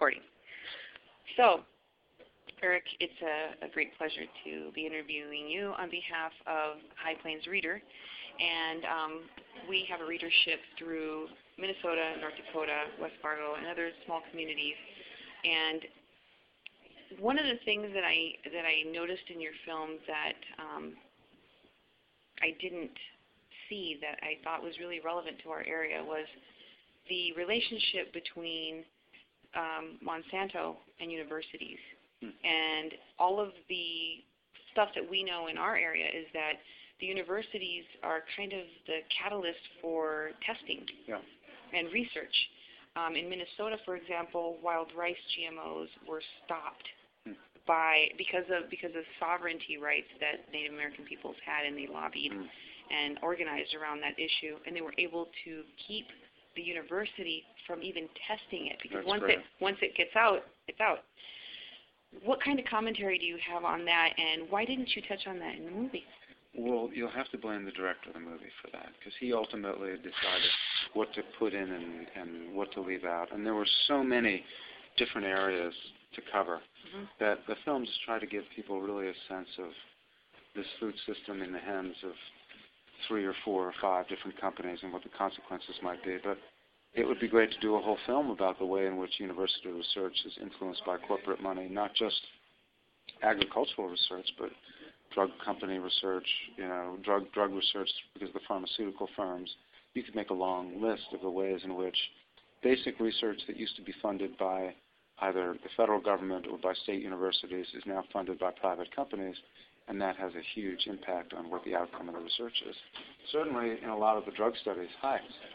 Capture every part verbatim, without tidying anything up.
recording. So, Eric, it's a, a great pleasure to be interviewing you on behalf of High Plains Reader. And um, we have a readership through Minnesota, North Dakota, West Fargo, and other small communities. And one of the things that I that I noticed in your film that um, I didn't see that I thought was really relevant to our area was the relationship between um, Monsanto and universities. Hmm. And all of the stuff that we know in our area is that the universities are kind of the catalyst for testing yeah. and research. Um, in Minnesota, for example, wild rice G M Os were stopped hmm. by because of because of sovereignty rights that Native American peoples had, and they lobbied hmm. and organized around that issue, and they were able to keep the university from even testing it because That's once great. it once it gets out, it's out. What kind of commentary do you have on that, and why didn't you touch on that in the movie? Well, you'll have to blame the director of the movie for that, because he ultimately decided what to put in and, and what to leave out. And there were so many different areas to cover mm-hmm. that the film just tried to give people really a sense of this food system in the hands of three or four or five different companies and what the consequences might be. But it would be great to do a whole film about the way in which university research is influenced by corporate money, not just agricultural research, but drug company research, you know, drug drug research because of the pharmaceutical firms. You could make a long list of the ways in which basic research that used to be funded by either the federal government or by state universities is now funded by private companies, and that has a huge impact on what the outcome of the research is. Certainly in a lot of the drug studies. Hi.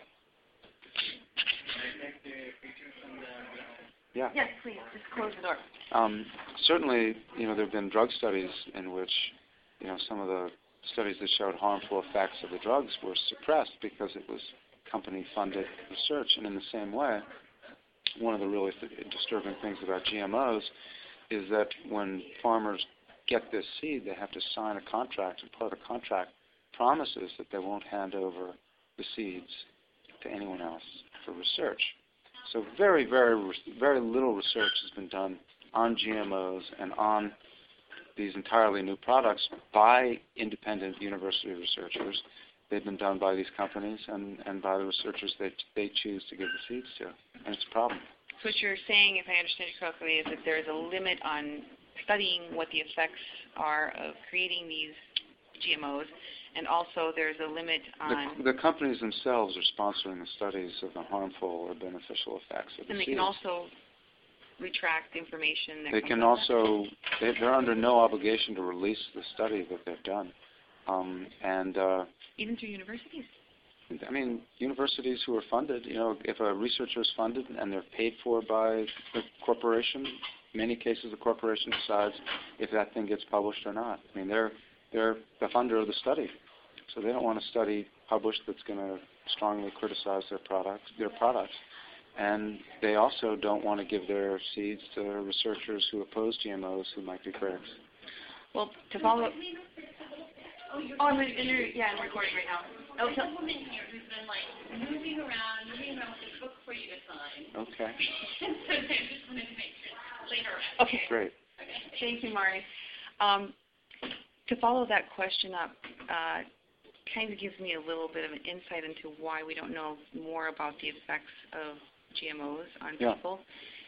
Yeah. Yes, please. Just close the door. Um, certainly, you know, there have been drug studies in which, you know, some of the studies that showed harmful effects of the drugs were suppressed because it was company-funded research. And in the same way, one of the really th- disturbing things about G M Os is that when farmers get this seed, they have to sign a contract, and part of the contract promises that they won't hand over the seeds to anyone else for research. So very, very, very little research has been done on G M Os and on these entirely new products by independent university researchers. They've been done by these companies and, and by the researchers that they choose to give the seeds to, and it's a problem. So what you're saying, if I understand you correctly, is that there is a limit on studying what the effects are of creating these G M Os, and also there's a limit on... The, the companies themselves are sponsoring the studies of the harmful or beneficial effects of the And they seeds. can also retract information that They can also, they, they're under no obligation to release the study that they've done. Um, and uh, even through universities? I mean, universities who are funded, you know, if a researcher is funded and they're paid for by the corporation, in many cases the corporation decides if that thing gets published or not. I mean, they're, they're the funder of the study. So they don't want a study published that's going to strongly criticize their products, their products. And they also don't want to give their seeds to researchers who oppose G M Os who might be critics. Well, to follow up... Oh, I'm in, in, yeah, I'm recording right now. Oh, tell woman here who's been like moving around, moving around with this book for you to sign. Okay. So I just wanted to make sure later. Okay. Great. Okay. Thank you, Mari. Um, to follow that question up, uh, kind of gives me a little bit of an insight into why we don't know more about the effects of G M Os on yeah. people.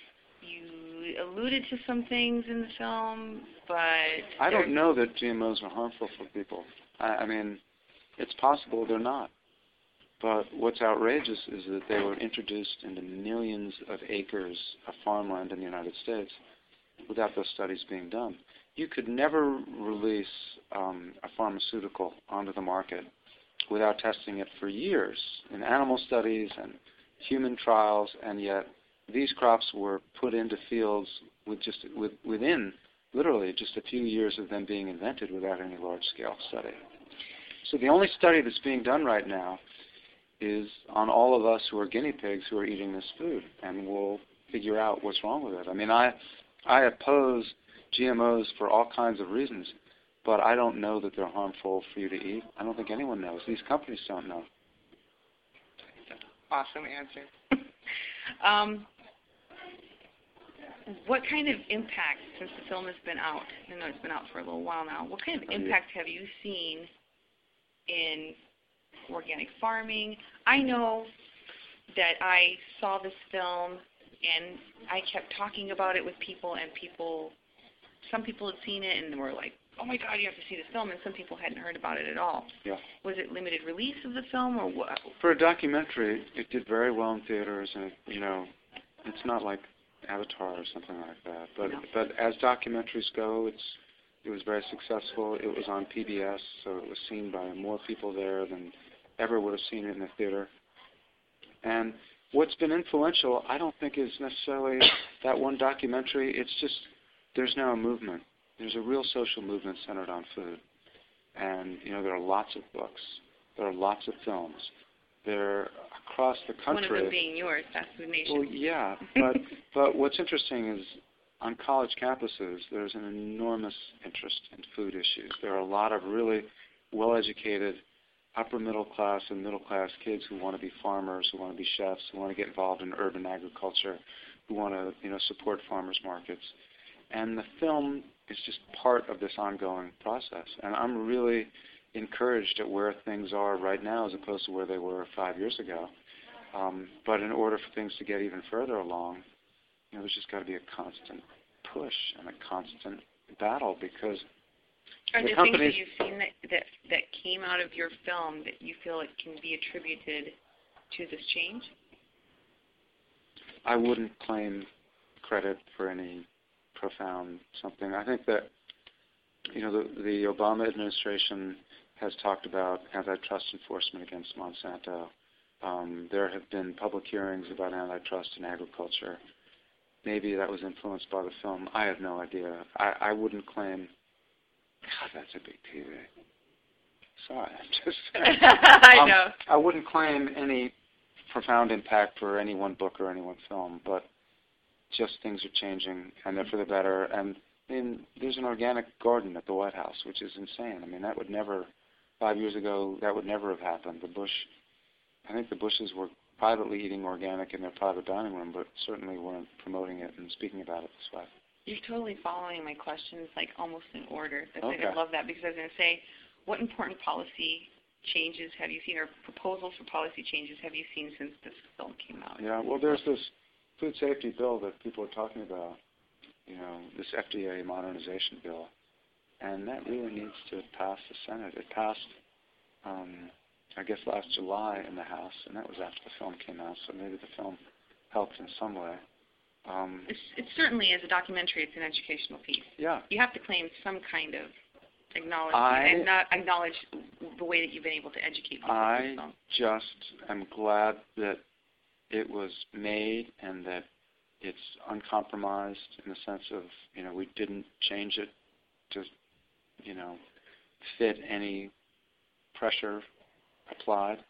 You alluded to some things in the film, but... I don't know that G M Os are harmful for people. I, I mean, it's possible they're not. But what's outrageous is that they were introduced into millions of acres of farmland in the United States without those studies being done. You could never release um, a pharmaceutical onto the market without testing it for years in animal studies and human trials, and yet these crops were put into fields with just with, within literally just a few years of them being invented without any large-scale study. So the only study that's being done right now is on all of us who are guinea pigs who are eating this food, and we'll figure out what's wrong with it. I mean, I I oppose G M Os for all kinds of reasons, but I don't know that they're harmful for you to eat. I don't think anyone knows. These companies don't know. Awesome answer. um, what kind of impact, since the film has been out, I know it's been out for a little while now, what kind of impact have you seen in organic farming? I know that I saw this film and I kept talking about it with people, and people, some people had seen it and were like, oh my God, you have to see this film, and some people hadn't heard about it at all. Yeah. Was it limited release of the film, or what? For a documentary, it did very well in theaters, and, you know, it's not like Avatar or something like that. But No. but as documentaries go, it's it was very successful. It was on P B S, so it was seen by more people there than ever would have seen it in the theater. And what's been influential, I don't think, is necessarily that one documentary. It's just there's now a movement. There's a real social movement centered on food. And, you know, there are lots of books. There are lots of films. They're across the country. One of them being yours, Fast Food Nation. Well, yeah, but but what's interesting is on college campuses, there's an enormous interest in food issues. There are a lot of really well-educated, upper middle class and middle class kids who want to be farmers, who want to be chefs, who want to get involved in urban agriculture, who want to, you know, support farmers markets. And the film is just part of this ongoing process. And I'm really encouraged at where things are right now as opposed to where they were five years ago. Um, but in order for things to get even further along, you know, there's just got to be a constant push and a constant battle, because Are the there things companies, that you've seen that, that, that came out of your film that you feel it can be attributed to this change? I wouldn't claim credit for any profound something. I think that, you know, the, the Obama administration has talked about antitrust enforcement against Monsanto. Um, there have been public hearings about antitrust in agriculture. Maybe that was influenced by the film. I have no idea. I, I wouldn't claim, God, that's a big T V. Sorry, I'm just saying. I um, know. I wouldn't claim any profound impact for any one book or any one film, but just things are changing, and they're for the better. And I mean, there's an organic garden at the White House, which is insane. I mean, that would never, five years ago, that would never have happened. The Bush, I think the Bushes were privately eating organic in their private dining room, but certainly weren't promoting it and speaking about it this way. You're totally following my questions, like, almost in order. That's, Okay. I love that, because I was going to say, what important policy changes have you seen, or proposals for policy changes have you seen since this film came out? Yeah, well, there's this food safety bill that people are talking about, you know, this F D A modernization bill, and that really needs to pass the Senate. It passed, um, I guess, last July in the House, and that was after the film came out, so maybe the film helped in some way. Um, It's, it's certainly, as a documentary, it's an educational piece. yeah. You have to claim some kind of acknowledgement, I- and not acknowledge the way that you've been able to educate people I with this film. just am glad that it was made and that it's uncompromised in the sense of, you know, we didn't change it to, you know, fit any pressure applied.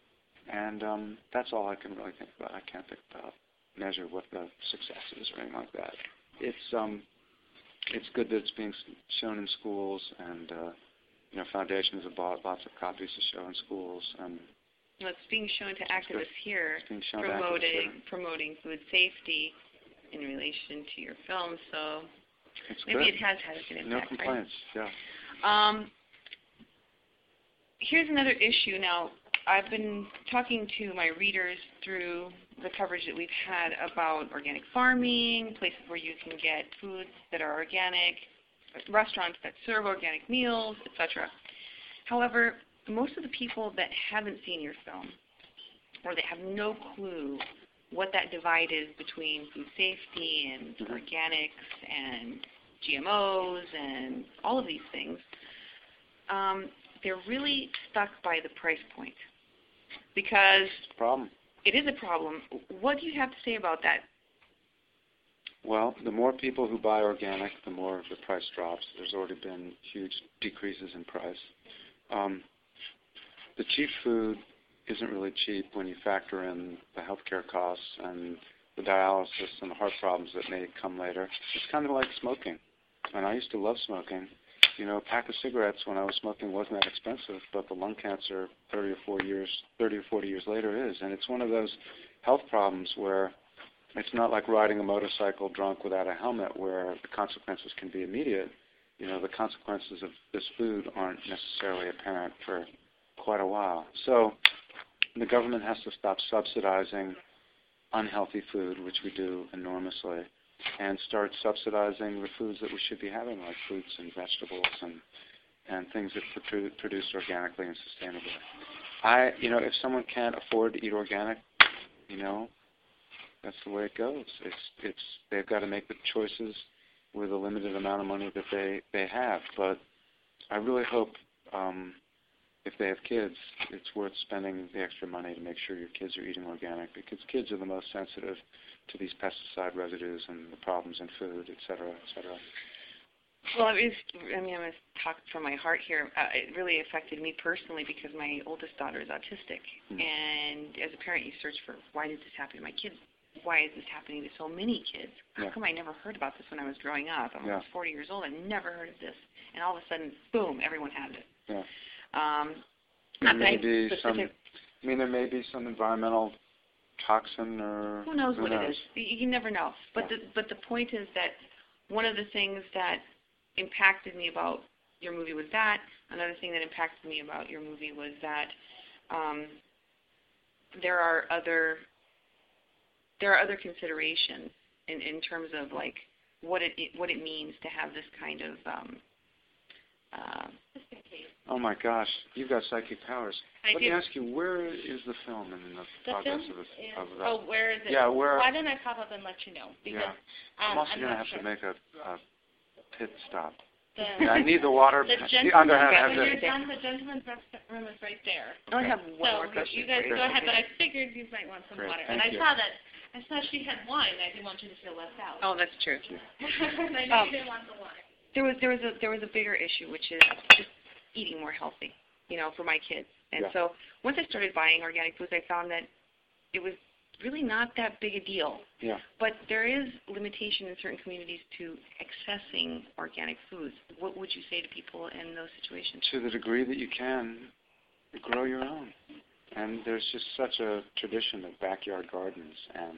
And um, that's all I can really think about. I can't think about, measure what the success is or anything like that. It's um, it's good that it's being s- shown in schools, and uh, you know, foundations have bought lots of copies to show in schools, and Well, it's being shown to activists here, it's being shown to activists promoting here. promoting food safety in relation to your film. So It's maybe good. it has had an No impact. right? complaints. Yeah. Um, here's another issue. Now, I've been talking to my readers through the coverage that we've had about organic farming, places where you can get foods that are organic, restaurants that serve organic meals, et cetera. However, most of the people that haven't seen your film, or they have no clue what that divide is between food safety and Mhm. organics and G M Os and all of these things, um, they're really stuck by the price point, because Problem. it is a problem. What do you have to say about that? Well, the more people who buy organic, the more the price drops. There's already been huge decreases in price. Um, the cheap food isn't really cheap when you factor in the healthcare costs and the dialysis and the heart problems that may come later. It's kind of like smoking. And I used to love smoking. You know, a pack of cigarettes when I was smoking wasn't that expensive, but the lung cancer thirty or forty years, thirty or forty years later is. And it's one of those health problems where it's not like riding a motorcycle drunk without a helmet where the consequences can be immediate. You know, the consequences of this food aren't necessarily apparent for quite a while. So the government has to stop subsidizing unhealthy food, which we do enormously, and start subsidizing the foods that we should be having, like fruits and vegetables and and things that are produced organically and sustainably. I, you know, if someone can't afford to eat organic, you know, that's the way it goes. It's it's they've got to make the choices with a limited amount of money that they they have. But I really hope um, if they have kids, it's worth spending the extra money to make sure your kids are eating organic, because kids are the most sensitive to these pesticide residues and the problems in food, et cetera, et cetera. Well, it was, I mean, I'm going to talk from my heart here. Uh, it really affected me personally because my oldest daughter is autistic. Mm. And as a parent, you search for, why did this happen to my kids? Why is this happening to so many kids? How yeah. come I never heard about this when I was growing up? I'm yeah. almost forty years old. I never heard of this. And all of a sudden, boom, everyone had it. Yeah. Um, there may be some, I mean, there may be some environmental toxin or... Who knows who what knows? it is? You, you never know. But, yeah. the, but the point is that one of the things that impacted me about your movie was that. Another thing that impacted me about your movie was that um, there are other there are other considerations in, in terms of like what it what it means to have this kind of um, uh, oh my gosh, you've got psychic powers. I Let do. me ask you, where is the film in the, the progress film of, this, is, of that? Oh, where is it? Yeah, where? Why didn't I pop up and let you know? Because yeah. um, I'm also I'm going to not have sure. to make a, a pit stop. The, yeah, I need the water. The the gentleman's underhand when has you're it. done, the gentleman's room is right there. I only have one so more question. you guys Great. go ahead, but I figured you might want some Great. water. Thank and I you. saw that. I saw she had wine. I didn't want you to feel left out. Oh, that's true. and I knew Um, you didn't want the wine. There was there was a there was a bigger issue, which is just eating more healthy, you know, for my kids. And yeah. so once I started buying organic foods, I found that it was really not that big a deal. Yeah. But there is limitation in certain communities to accessing organic foods. What would you say to people in those situations? To the degree that you can, grow your own. And there's just such a tradition of backyard gardens. And,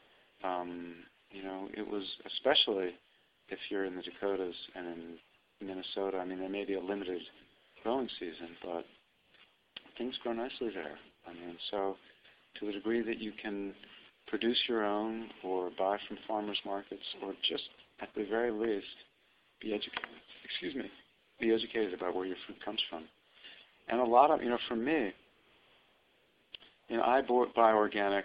um, you know, it was especially if you're in the Dakotas and in Minnesota, I mean, there may be a limited growing season, but things grow nicely there. I mean, so to the degree that you can produce your own or buy from farmers markets or just at the very least be educated, excuse me, be educated about where your food comes from. And a lot of, you know, for me, you know, I buy organic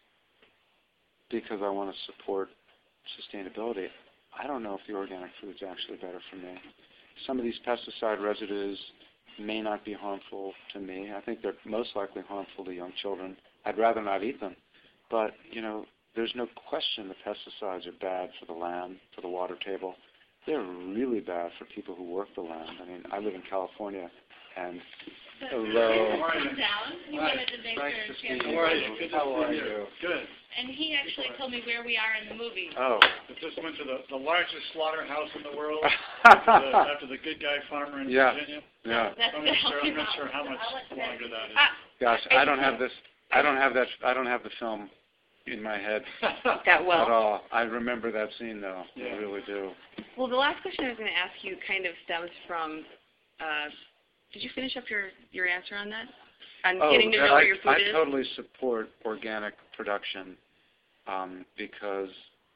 because I want to support sustainability. I don't know if the organic food is actually better for me. Some of these pesticide residues may not be harmful to me. I think they're most likely harmful to young children. I'd rather not eat them. But, you know, there's no question the pesticides are bad for the land, for the water table. They're really bad for people who work the land. I mean, I live in California, and hello. Down. He wanted to make Nice sure to she see had you. the How are wine. you? Good to How see are you. you? Good. And he actually told me where we are in the movie. Oh. I just went to the, the largest slaughterhouse in the world after, the, after the Good Guy Farmer in Yeah. Virginia. Yeah. That's I'm the not sure, I'm healthy not sure how route. much I'll let you longer that is. Ah, Gosh, I don't have this. I don't have that. I don't have the film in my head That well. at all. I remember that scene, though. Yeah. I really do. Well, the last question I was going to ask you kind of stems from, uh, did you finish up your, your answer on that? On Oh, getting to know I, where your food I is? totally support organic production um, because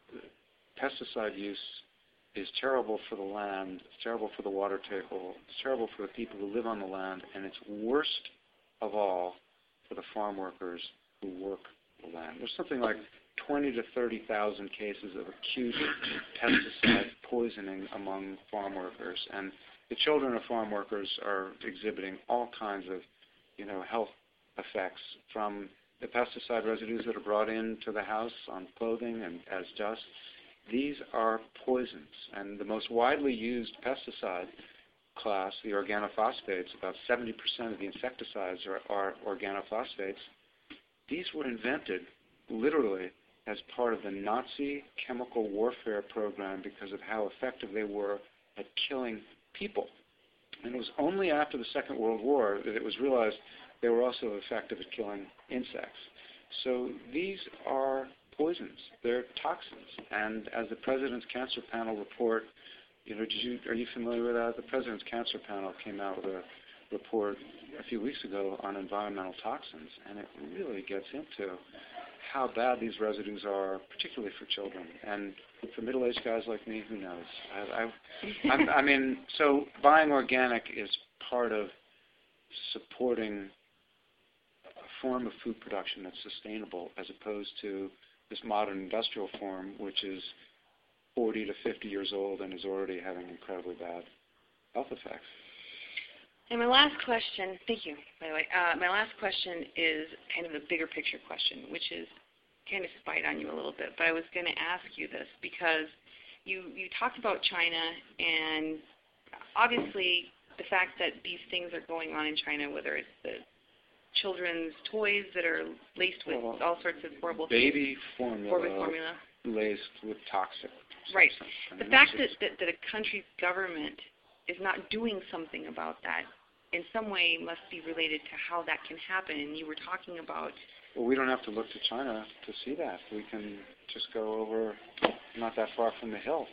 pesticide use is terrible for the land, it's terrible for the water table, it's terrible for the people who live on the land, and it's worst of all for the farm workers who work the land. There's something like twenty to thirty thousand cases of acute pesticide poisoning among farm workers, and the children of farm workers are exhibiting all kinds of, you know, health effects from the pesticide residues that are brought into the house on clothing and as dust. These are poisons, and the most widely used pesticide class, the organophosphates, about seventy percent of the insecticides are, are organophosphates. These were invented literally as part of the Nazi chemical warfare program because of how effective they were at killing people. And it was only after the Second World War that it was realized they were also effective at killing insects. So these are poisons. They're toxins. And as the President's Cancer Panel report, you know, did you, are you familiar with that? The President's Cancer Panel came out with a report a few weeks ago on environmental toxins, and it really gets into how bad these residues are, particularly for children. And for middle-aged guys like me, who knows? I, I, I'm, I mean, so buying organic is part of supporting a form of food production that's sustainable as opposed to this modern industrial form, which is forty to fifty years old and is already having incredibly bad health effects. And my last question, thank you, by the way, uh, my last question is kind of a bigger picture question, which is kind of spite on you a little bit, but I was going to ask you this because you, you talked about China, and obviously the fact that these things are going on in China, whether it's the children's toys that are laced with well, all sorts of horrible baby things, formula, horrible formula, laced with toxic. right. Substance. The fact that, that, that a country's government is not doing something about that in some way must be related to how that can happen. And you were talking about... Well, we don't have to look to China to see that. We can just go over not that far from the hill.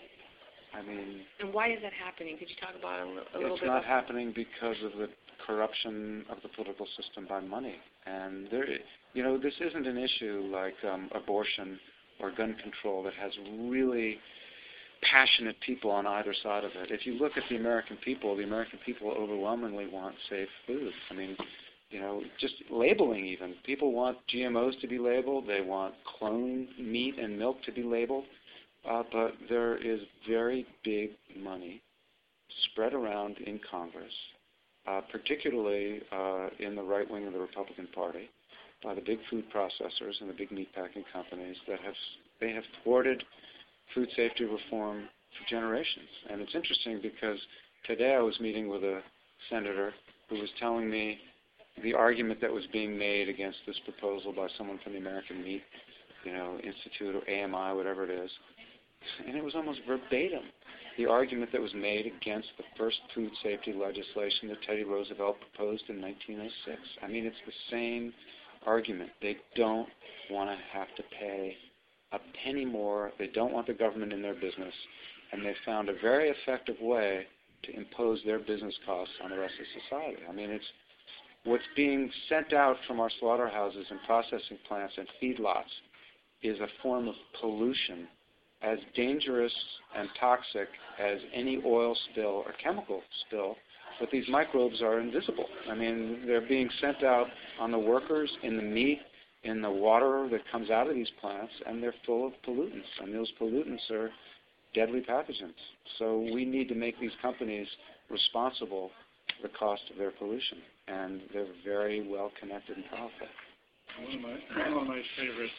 I mean... And why is that happening? Could you talk about it a, li- a little it's bit? It's not about happening because of the corruption of the political system by money. And there, you know, this isn't an issue like um, abortion or gun control that has really passionate people on either side of it. If you look at the American people, the American people overwhelmingly want safe food. I mean, you know, just labeling even. People want G M Os to be labeled. They want clone meat and milk to be labeled. Uh, but there is very big money spread around in Congress, uh, particularly uh, in the right wing of the Republican Party, by the big food processors and the big meatpacking companies that have they have thwarted food safety reform for generations. And it's interesting because today I was meeting with a senator who was telling me the argument that was being made against this proposal by someone from the American Meat, you know, Institute or A M I, whatever it is, and it was almost verbatim the argument that was made against the first food safety legislation that Teddy Roosevelt proposed in nineteen oh six. I mean, it's the same argument. They don't want to have to pay a penny more. They don't want the government in their business, and they found a very effective way to impose their business costs on the rest of society. I mean, it's what's being sent out from our slaughterhouses and processing plants and feedlots is a form of pollution as dangerous and toxic as any oil spill or chemical spill, but these microbes are invisible. I mean, they're being sent out on the workers, in the meat, in the water that comes out of these plants, and they're full of pollutants, and those pollutants are deadly pathogens. So we need to make these companies responsible for the cost of their pollution, and they're very well connected and powerful. One of my, one of my favorites.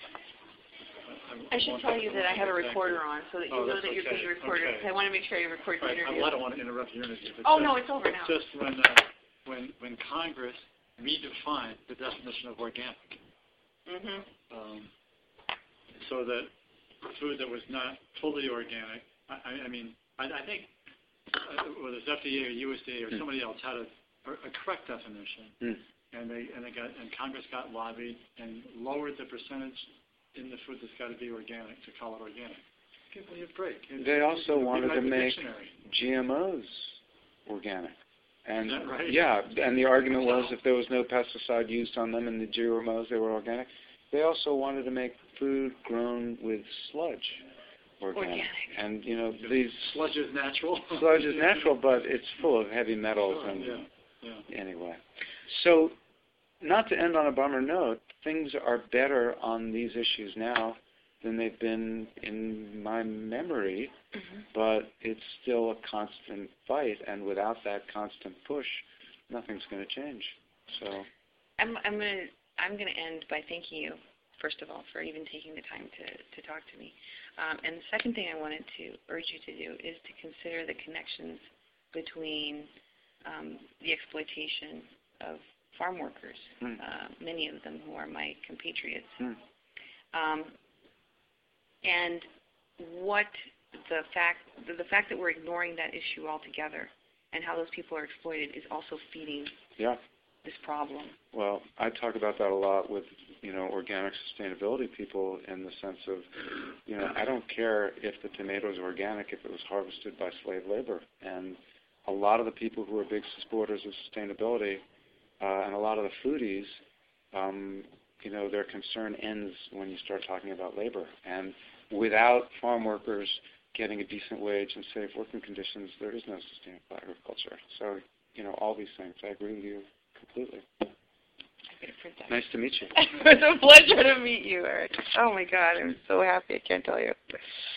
I should tell you that I have a recorder on so that you Oh, know that's that you're okay. being recorded. Okay. I want to make sure you record the Right, interview. I don't want to interrupt your interview. But Oh, just, no, it's over now. Just when, uh, when, when Congress redefined the definition of organic, Mm-hmm. um, so that food that was not fully organic, I, I mean, I, I think uh, whether it's F D A or U S D A or Mm. somebody else had a, a correct definition, Mm. and they and they got and Congress got lobbied and lowered the percentage in the food that's got to be organic to call it organic. Give me a break. It's, They also wanted rewrite to the make dictionary. G M Os organic. And Is that right? yeah, and the argument was if there was no pesticide used on them and the G M Os, they were organic. They also wanted to make food grown with sludge organic. Organic. And, you know, these Sludge is natural. sludge is natural, but it's full of heavy metals. Sure, and yeah, yeah. Anyway. So, not to end on a bummer note, things are better on these issues now than they've been in my memory, Mm-hmm. but it's still a constant fight, and without that constant push, nothing's going to change. So, I'm, I'm going to I'm going to end by thanking you, first of all, for even taking the time to, to talk to me. Um, and the second thing I wanted to urge you to do is to consider the connections between um, the exploitation of farm workers, mm. uh, many of them who are my compatriots, Mm. um, and what the fact the, the fact that we're ignoring that issue altogether and how those people are exploited is also feeding yeah. this problem. Well, I talk about that a lot with you know, organic sustainability people in the sense of, you know, I don't care if the tomato is organic if it was harvested by slave labor. And a lot of the people who are big supporters of sustainability uh, and a lot of the foodies, um, you know, their concern ends when you start talking about labor. And without farm workers getting a decent wage and safe working conditions, there is no sustainable agriculture. So, you know, all these things, I agree with you completely. Nice to meet you. It was a pleasure to meet you, Eric. Oh my God, I'm so happy. I can't tell you.